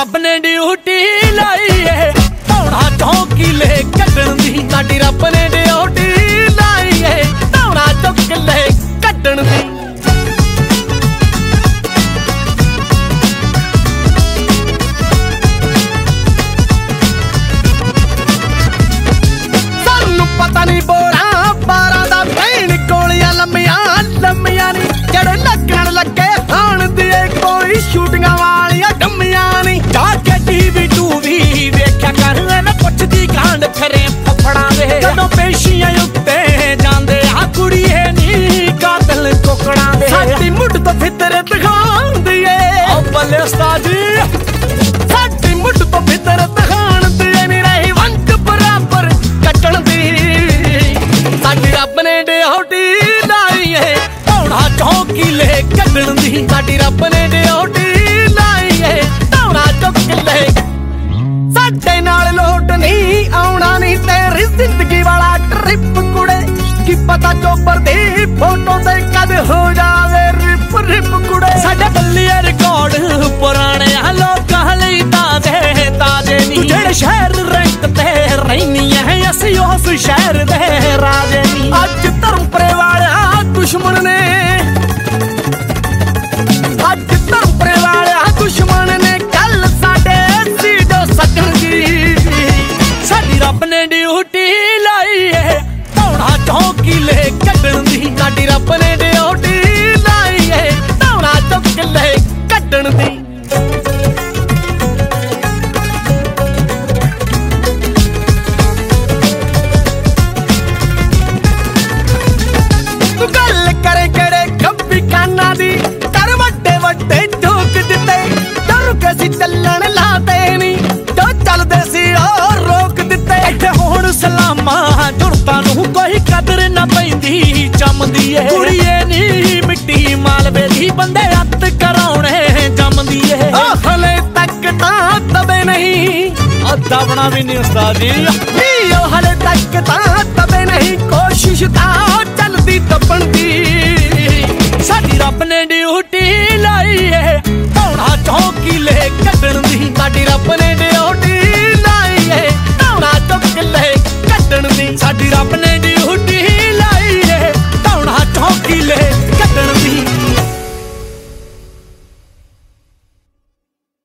रब ने ड्यूटी लाई है धौड़ा चौकीले कड्डण दी। साडी रब ने ड्यूटी लाई है धौड़ा चौकीले कड्डण दी। सानू पता नहीं बोरा बारा दा भैन गोलियां लम्मियां लम्मियां नी जड़े लगण लगे खाण दी कोई शूटिंगां वालियां डम्मियां नी। जाके टीवी टूवी वेख्या कर ना पुछदी कांड फिरे फफड़ा दे जदों पेशियां उत्ते जांदे आ कुड़ीए नी कातल कोकड़ा दे। साडी मुੱਢ तो फितर दिखांदी ਏ ओ बल्ले उस्ताद जी साडी मुੱਢ तो फितर दिखांदी ਏ नी रही वंज बराबर कटण दी। साडी रब ने ड्यूटी लाई है धौड़ा चौकीले कड्डण दी। साडी रब ने ड्यूटी लाई है धौड़ा चौकीले। साडे नाल लोट नहीं आउणा नी तेरी जिंदगी वाला ट्रिप कुड़े की पता चोपर दी फोटो ते कद हो जावे रिप रिप कुड़े। साडे बल्लिए रिकॉर्ड पुराने लोकां लई ताजे ताजे नी। तू जेड़े शहर रैंक ते रहनी है असीं उस शहर दे राजे नी। अज धर्मपुरे वाला दुश्मन ने अज धर्मपुरे वाला दुश्मन ने कल साडे सीडो सजण दी। साडी रब ने ड्यूटी लाई है धौड़ा चौकीले कड्डण दी। साडी रब ने ड्यूटी लाई है धौड़ा चौकीले कड्डण दी। तू गल करे केड़े खब्बी काना दी कर वड्डे वड्डे ठोक दिते डर के सी चलण लाते नी जो चलदे सी और रोक दिते। इत्थे हुण सलामा जुरतां नूं कोई कदर ना पैंदी जमदी ए कुड़ीए नी मिट्टी मालवे दी बंदे हत्थ कराउणे जमदी ए। हले तक तां दबे नहीं दबना भी नहीं उस्ताद जी हले तक तां दबे नहीं कोशिश